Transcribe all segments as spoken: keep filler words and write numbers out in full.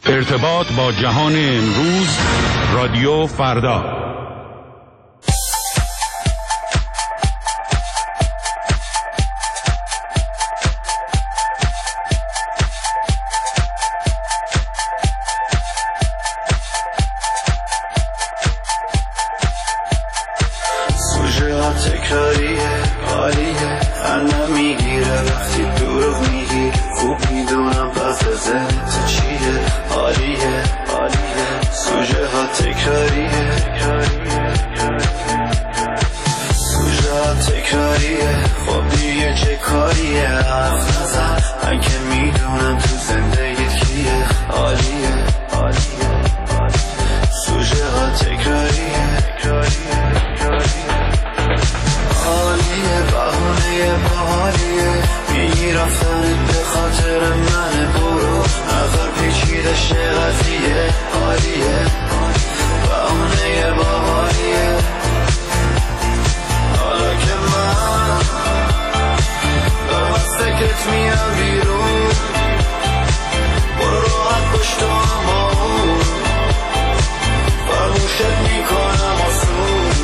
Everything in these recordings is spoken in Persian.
ارتباط با جهان امروز، رادیو فردا. سوژه ها تکراریه، عالیه، خندم میگیره وقتی دروغ میگی. خوب میدونم پس ذهنت چیه، عالیه عالیه. سوژه ها تکراریه، سوژه ها تکراریه. خب دیگه چه کاریه، حرف نزن، من که میدونم تو زندگیت کیه، عالیه عالیه. سوژه ها تکراریه، عالیه، بهونه باحالیه. میگی رفتنت به خاطر منه، برو نظر پیچیدش قضیه، عالیه، بهونه باحالیه. حالا که من دارم از فکرت میام بیرون، برو راحت پشت تو اما فراموشت میکنم آسون.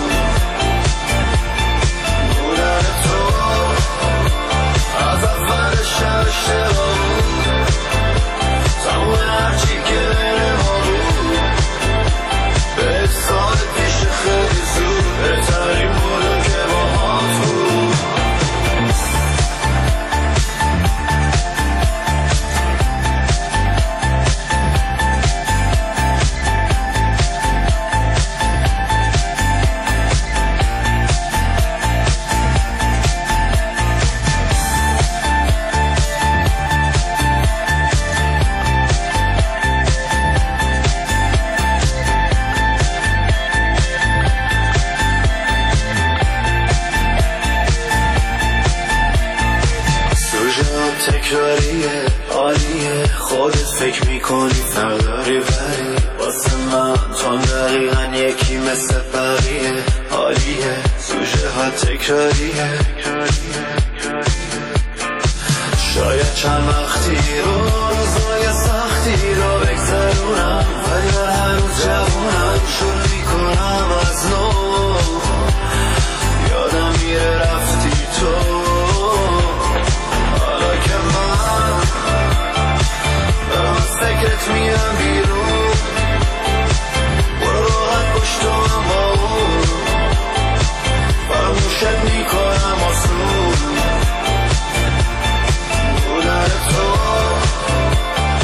بودن تو از اول شهر اشتباه بود، تمام هرچی که بین ما بود به سال پیش خیلی زود بهترین بودم که با هم بود. تکراریه، عالیه، خودت فکر میکنی فرداری ولی واسه من تو دقیقا یکی مثل بقیه، عالیه. سوژه ها تکراریه، شاید چند وقتی رو روزای سختی رو بگذرونم، ولی من هنوز جوونم، شروع میکنم از نو. یادم میره رفتی تو، فکرت میام بیرون، برو راحت پشت تو اما فراموشت میکنم آسون. بودن تو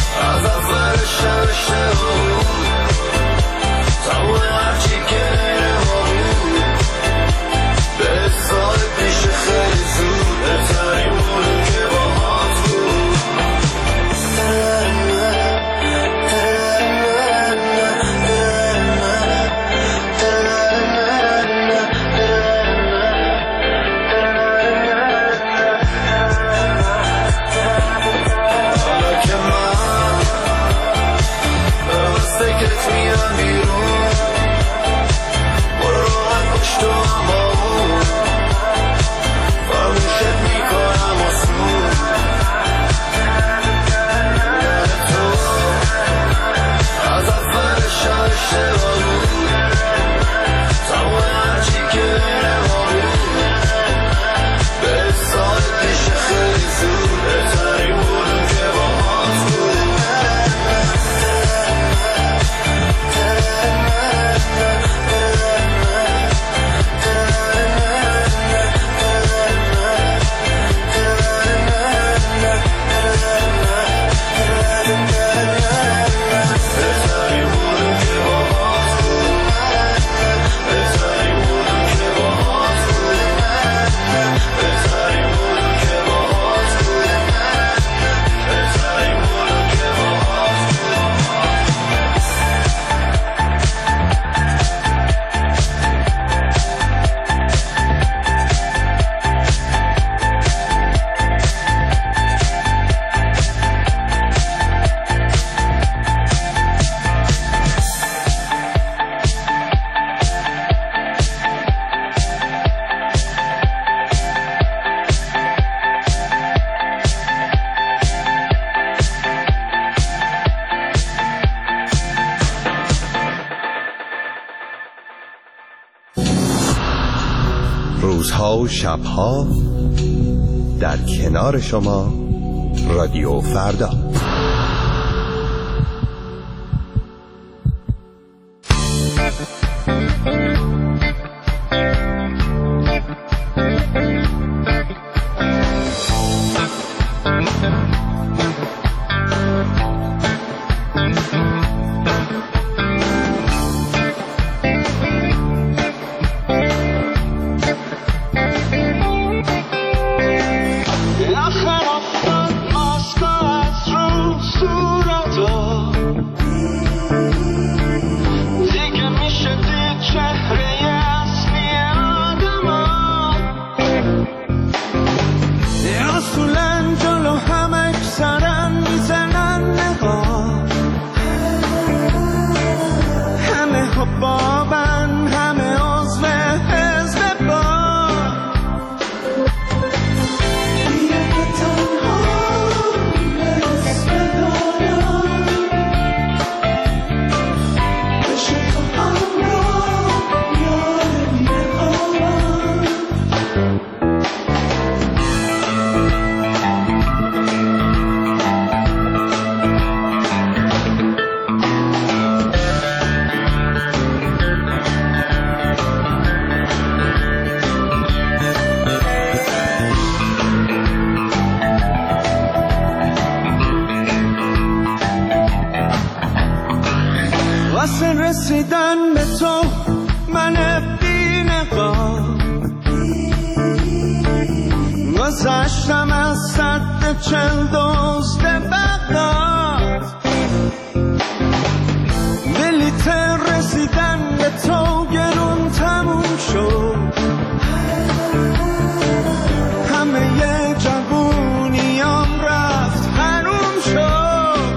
روزها و شبها در کنار شما رادیو فردا. رسیدن به تو من بی‌نقاب گذشتم از سد چل دزد بغداد بلیت رسیدن به تو گرون تموم شد همه ی جوونیام رفت حروم شد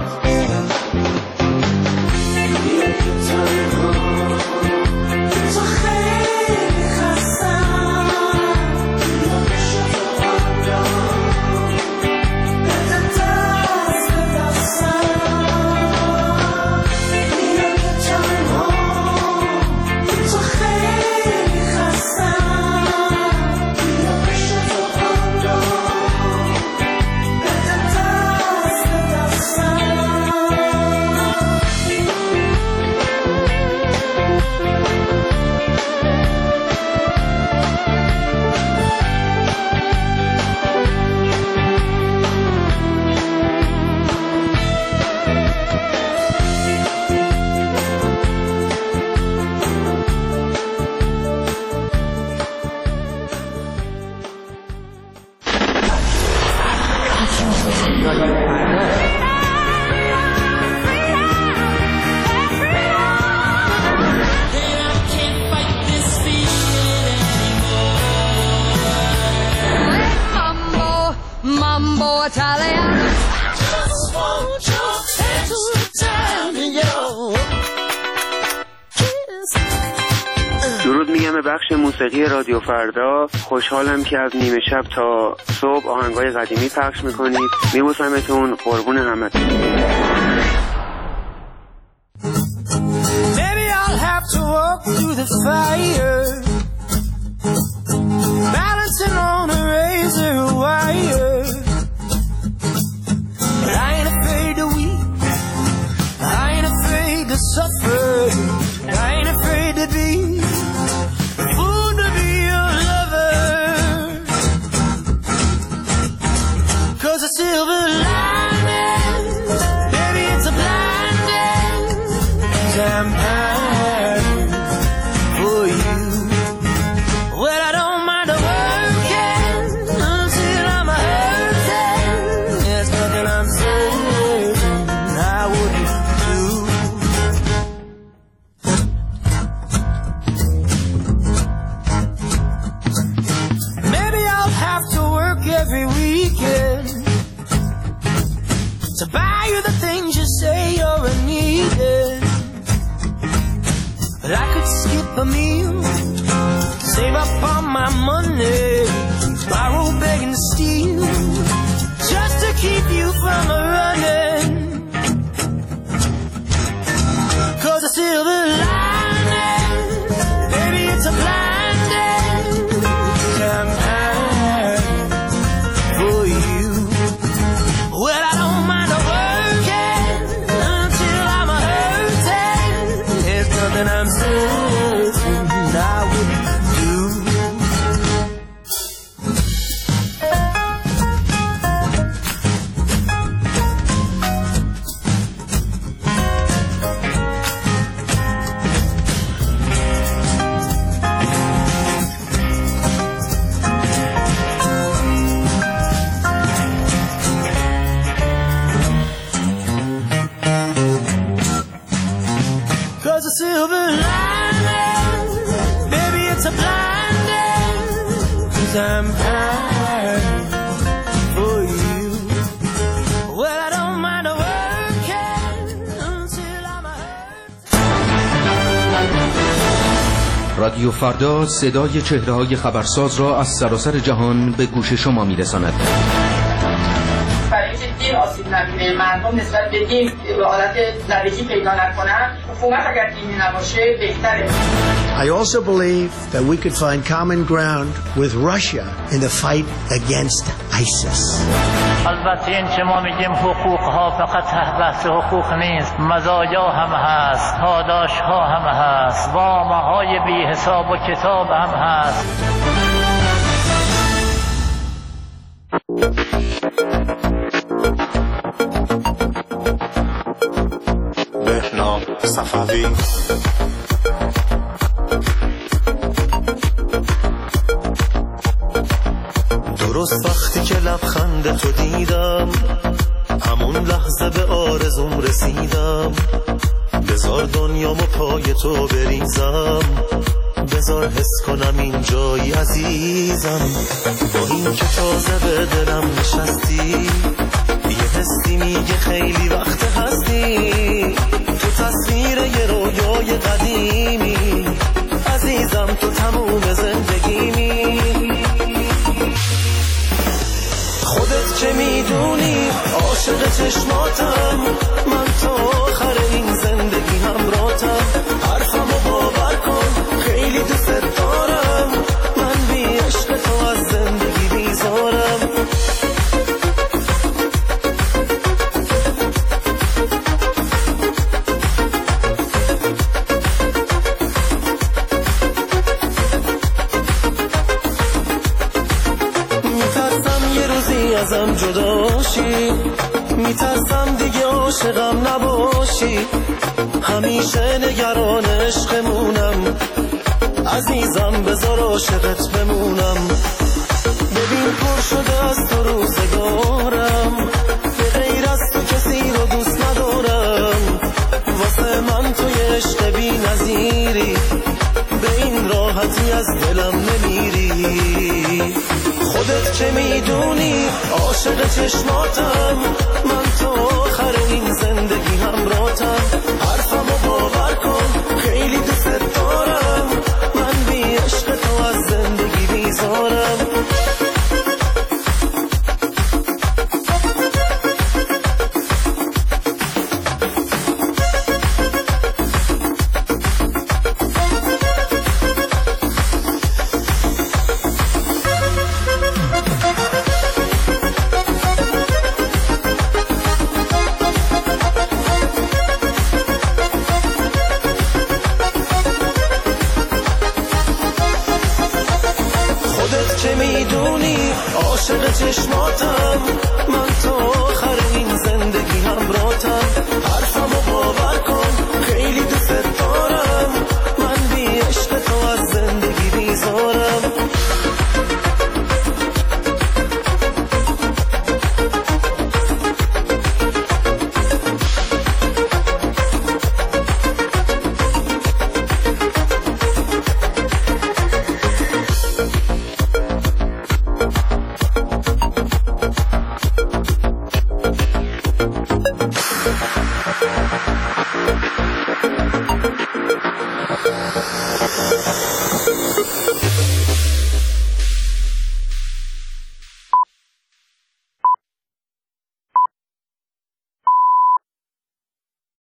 درود میگم به بخش موسیقی رادیو فردا. خوشحالم که از نیمه شب تا صبح آهنگای قدیمی پخش میکنید. میبوسمتون، قربون همتون. Maybe I'll have to walk through the fire, balancing on a razor wire. But I ain't afraid to weep, I ain't afraid to suffer, I ain't afraid to be fool to be your lover. 'Cause a silver lining, baby, it's a blinding. 'Cause I'm pining for you. Well, I don't mind the working until I'm hurting. There's nothing I'm certain I wouldn't do. Maybe I'll have to work every weekend to buy you the things you say you're needed. But I could skip a meal, save up all my money, borrow, beg and steal, just to keep you from running. 'Cause a silver lining, baby, it's a blinding. was a silver lining. Baby, it's a blinding, 'cause I'm pining for you. Well, I don't mind working until I'm hurt. رادیو فردا صدای چهره‌های خبرساز را از سراسر جهان به گوش شما می‌رساند. برای اینکه دین آسیب نبینه، مردم نسبت به دین به حالت نویسی پیدا نکنن، حکومت اگر دینی نباشه بهتره. I also believe that we could find common ground with Russia in the fight against ISIS. البته این که ما میگیم حقوق ها فقط بحث حقوق نیست، مزایا هم هست، پاداش ها هم هست، وامه های بی حساب و کتاب هم هست. بهنام صفوی درست وقتی که لبخند تو دیدم، همون لحظه به آرزوم رسیدم. بذار دنیامو پای تو بریزم، بذار حس کنم این جایی عزیزم. با این که تازه به دلم نشستی، یه حسی میگه خیلی وقت هستی تو تصویر یه رویای قدیمی. عزیزم تو تموم زندگیمی. خودت که میدونی عاشق چشماتم، من تا آخر این زندگی همراهتم. حرفمو باور کن خیلی دوست دارم، من بی عشق تو از زندگی بیزارم. ازم جداشی، میترسم دیگه عاشقم نباشی. همیشه نگران عشقمونم، عزیزم بذار عاشقت بمونم. ببین پر شده از تو روزگارم، به غیر از تو کسی رو دوست ندارم. واسه من تو یه عشق بی نظیری، به این راحتی از دلم نمیری. خودت که میدونی عاشق چشماتم، من تا آخر این زندگی همراهتم. حرفمو باور کن خیلی دوست دارم، من بی عشق تو از زندگی بیزارم. خودت که میدونی عاشق چشماتم،